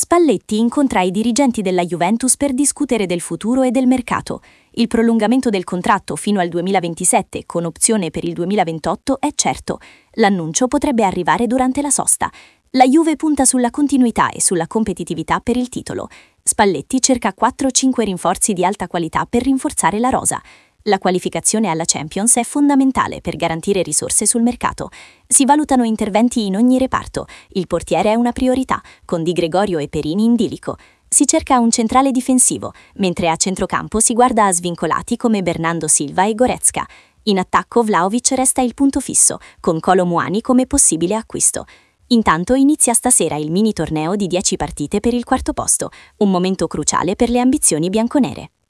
Spalletti incontra i dirigenti della Juventus per discutere del futuro e del mercato. Il prolungamento del contratto fino al 2027, con opzione per il 2028, è certo. L'annuncio potrebbe arrivare durante la sosta. La Juve punta sulla continuità e sulla competitività per il titolo. Spalletti cerca 4-5 rinforzi di alta qualità per rinforzare la rosa. La qualificazione alla Champions è fondamentale per garantire risorse sul mercato. Si valutano interventi in ogni reparto. Il portiere è una priorità, con Di Gregorio e Perini in bilico. Si cerca un centrale difensivo, mentre a centrocampo si guarda a svincolati come Bernardo Silva e Goretzka. In attacco Vlahovic resta il punto fisso, con Kolo Muani come possibile acquisto. Intanto inizia stasera il mini torneo di 10 partite per il quarto posto, un momento cruciale per le ambizioni bianconere.